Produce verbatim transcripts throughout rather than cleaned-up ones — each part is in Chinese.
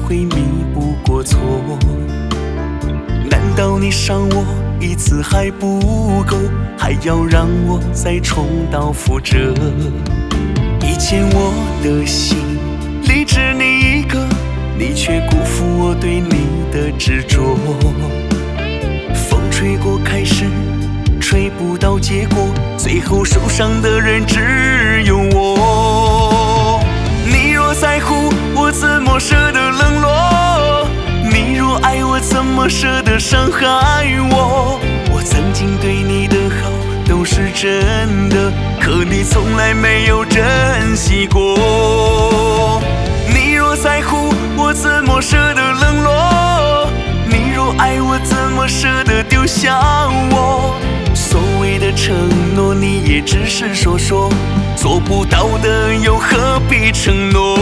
会弥补过错。难道你伤我一次还不够，还要让我再重蹈覆辙？以前我的心里只你一个，你却辜负我对你的执着。风吹过开始，吹不到结果，最后受伤的人只有我。你若在乎我，怎么舍得冷落？你若爱我，怎么舍得伤害我？我曾经对你的好都是真的，可你从来没有珍惜过。你若在乎我，怎么舍得冷落？你若爱我，怎么舍得丢下我？所谓的承诺，你也只是说说，做不到的又何必承诺？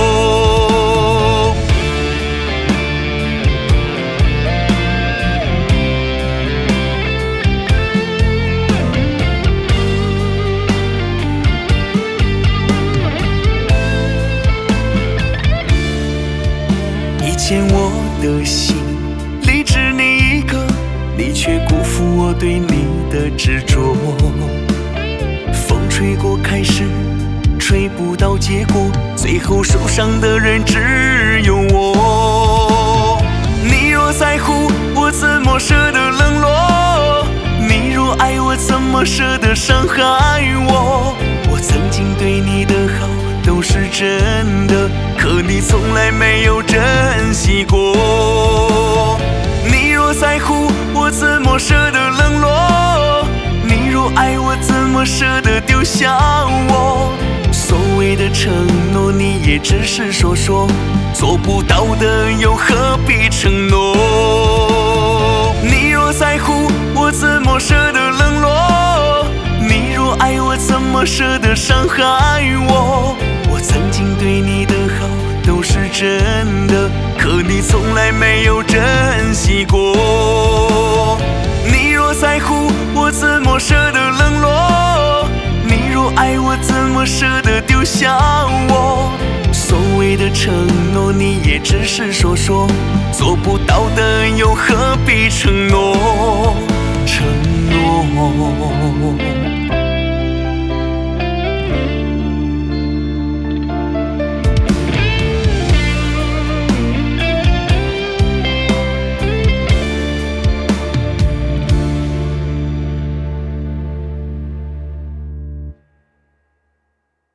以前我的心里只你一个，你却辜负我对你的执着。风吹过开始，吹不到结果，最后受伤的人只有我。你若在乎我，怎么舍得冷落？你若爱我，怎么舍得伤害我？我曾经对你的好都是真的，可你从来没有珍惜过。你若在乎我，怎么舍得冷落？你若爱我，怎么舍得丢下我？所谓的承诺，你也只是说说，做不到的又何必承诺？你若在乎我，怎么舍得冷落？你若爱我，怎么舍得伤害我？我曾经对你的好都是真的，可你从来没有珍惜过。你若在乎我，怎么舍得冷落？你若爱我，怎么舍得丢下我？所谓的承诺，你也只是说说，做不到的又何必承诺？承诺。